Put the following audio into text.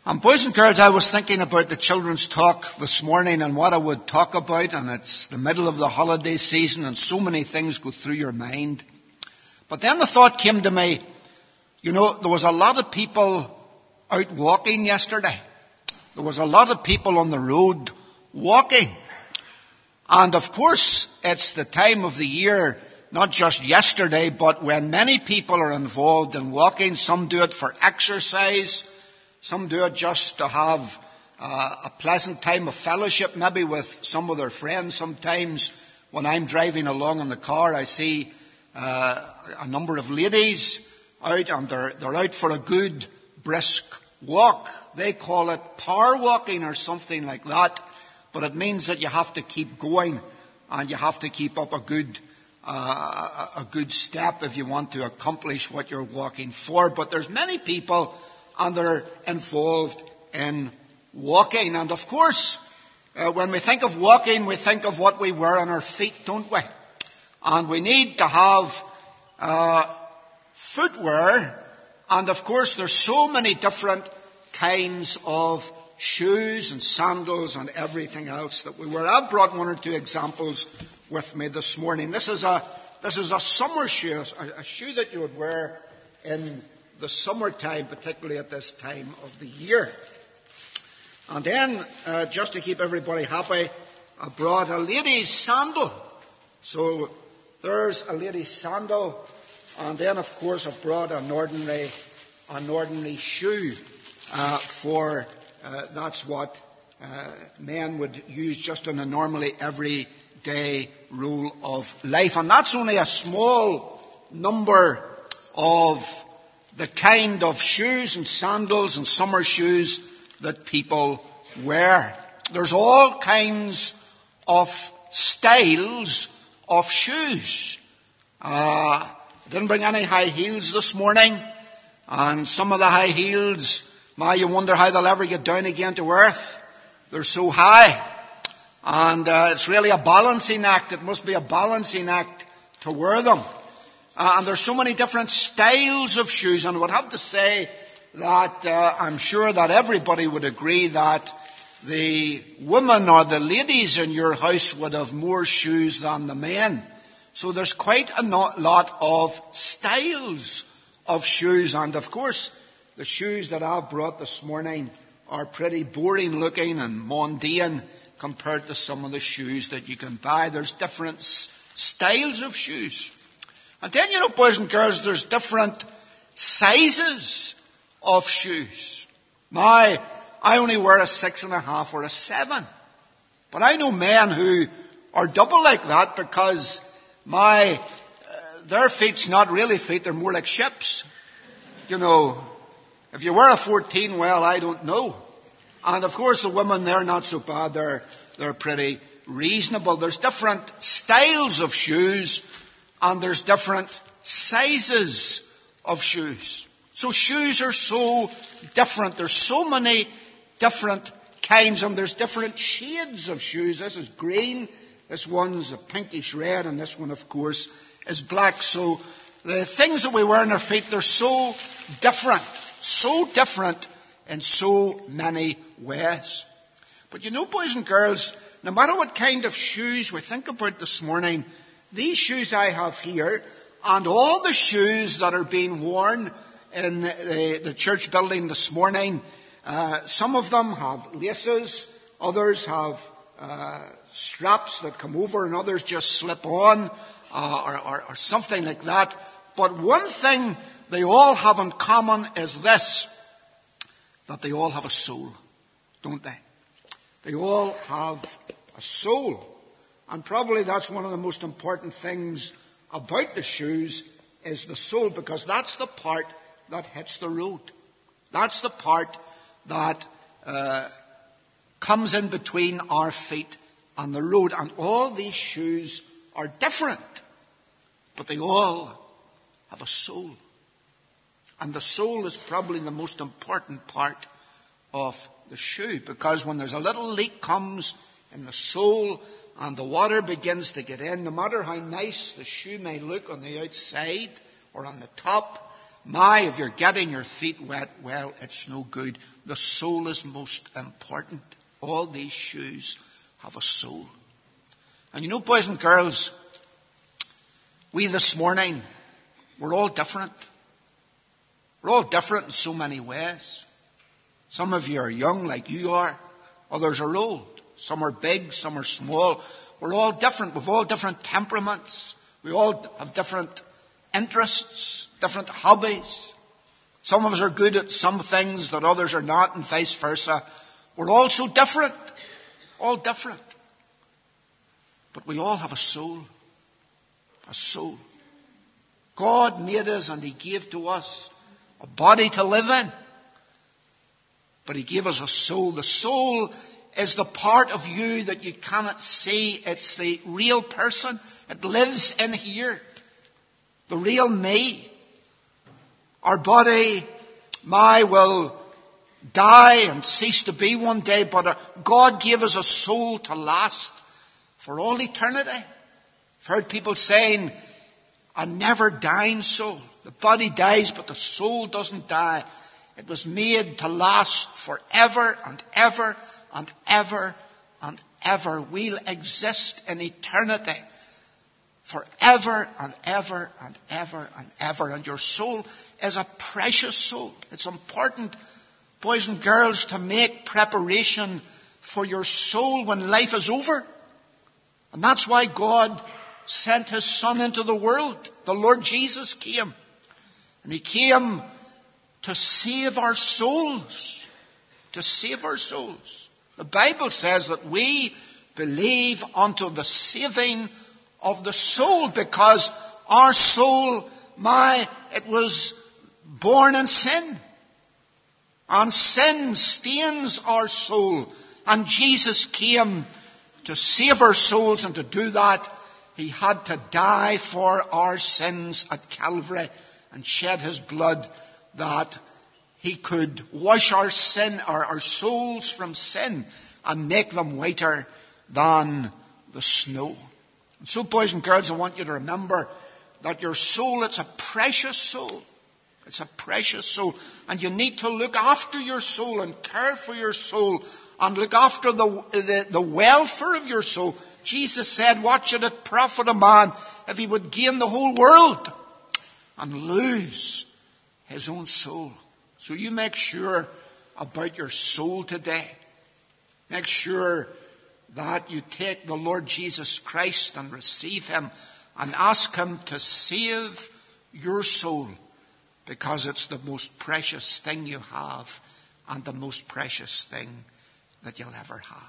And boys and girls, I was thinking about the children's talk this morning and what I would talk about, and it's the middle of the holiday season and so many things go through your mind. But then the thought came to me, there was a lot of people out walking yesterday. There was a lot of people on the road walking. And of course, it's the time of the year, not just yesterday, but when many people are involved in walking. Some do it for exercise. Some do it just to have a pleasant time of fellowship, maybe with some of their friends. Sometimes when I'm driving along in the car, I see a number of ladies out, and they're out for a good, brisk walk. They call it power walking or something like that. But it means that you have to keep going, and you have to keep up a good step if you want to accomplish what you're walking for. But there's many people, and they're involved in walking. And of course, when we think of walking, we think of what we wear on our feet, don't we? And we need to have footwear. And of course, there's so many different kinds of shoes and sandals and everything else that we wear. I've brought one or two examples with me this morning. This is a summer shoe, a shoe that you would wear in the summertime, particularly at this time of the year. And then, just to keep everybody happy, I brought a lady's sandal. So there's a lady's sandal. And then, of course, I brought an ordinary shoe that's what men would use just in a normally everyday rule of life. And that's only a small number of the kind of shoes and sandals and summer shoes that people wear. There's all kinds of styles of shoes. I didn't bring any high heels this morning, and some of the high heels, you wonder how they'll ever get down again to earth. They're so high. And it's really a balancing act. It must be a balancing act to wear them. And there's so many different styles of shoes. And I would have to say that I'm sure that everybody would agree that the women or the ladies in your house would have more shoes than the men. So there's quite a lot of styles of shoes. And of course, the shoes that I've brought this morning are pretty boring looking and mundane compared to some of the shoes that you can buy. There's different styles of shoes. And then, boys and girls, there's different sizes of shoes. Now, I only wear a 6.5 or a 7. But I know men who are double like that because their feet's not really feet, they're more like ships. If you wear a 14, well, I don't know. And of course, the women, they're not so bad. They're pretty reasonable. There's different styles of shoes, and there's different sizes of shoes. So shoes are so different. There's so many different kinds, and there's different shades of shoes. This is green, this one's a pinkish red, and this one, of course, is black. So the things that we wear on our feet, they're so different in so many ways. But boys and girls, no matter what kind of shoes we think about this morning, these shoes I have here, and all the shoes that are being worn in the church building this morning, some of them have laces, others have straps that come over, and others just slip on, or something like that. But one thing they all have in common is this, that they all have a soul, don't they? They all have a soul. And probably that's one of the most important things about the shoes is the soul, because that's the part that hits the road. That's the part that comes in between our feet and the road. And all these shoes are different, but they all have a soul. And the soul is probably the most important part of the shoe, because when there's a little leak comes in the sole and the water begins to get in, no matter how nice the shoe may look on the outside or on the top, if you're getting your feet wet, well, it's no good. The soul is most important. All these shoes have a soul. And you know, boys and girls, we this morning, we're all different. We're all different in so many ways. Some of you are young like you are. Others are old. Some are big, some are small. We're all different. We've all different temperaments. We all have different interests, different hobbies. Some of us are good at some things that others are not, and vice versa. We're all so different. All different. But we all have a soul. A soul. God made us and He gave to us a body to live in. But He gave us a soul. The soul is the part of you that you cannot see. It's the real person. It lives in here. The real me. Our body, will die and cease to be one day, but God gave us a soul to last for all eternity. I've heard people saying, a never dying soul. The body dies, but the soul doesn't die. It was made to last forever and ever and ever and ever. We'll exist in eternity forever and ever and ever and ever. And your soul is a precious soul. It's important, boys and girls, to make preparation for your soul when life is over. And that's why God sent His Son into the world. The Lord Jesus came. And He came to save our souls. To save our souls. The Bible says that we believe unto the saving of the soul, because our soul, it was born in sin. And sin stains our soul. And Jesus came to save our souls, and to do that, He had to die for our sins at Calvary and shed His blood that He could wash our souls from sin and make them whiter than the snow. And so, boys and girls, I want you to remember that your soul, it's a precious soul. It's a precious soul. And you need to look after your soul and care for your soul and look after the welfare of your soul. Jesus said, what should it profit a man if he would gain the whole world and lose his own soul? So you make sure about your soul today. Make sure that you take the Lord Jesus Christ and receive Him and ask Him to save your soul, because it's the most precious thing you have and the most precious thing that you'll ever have.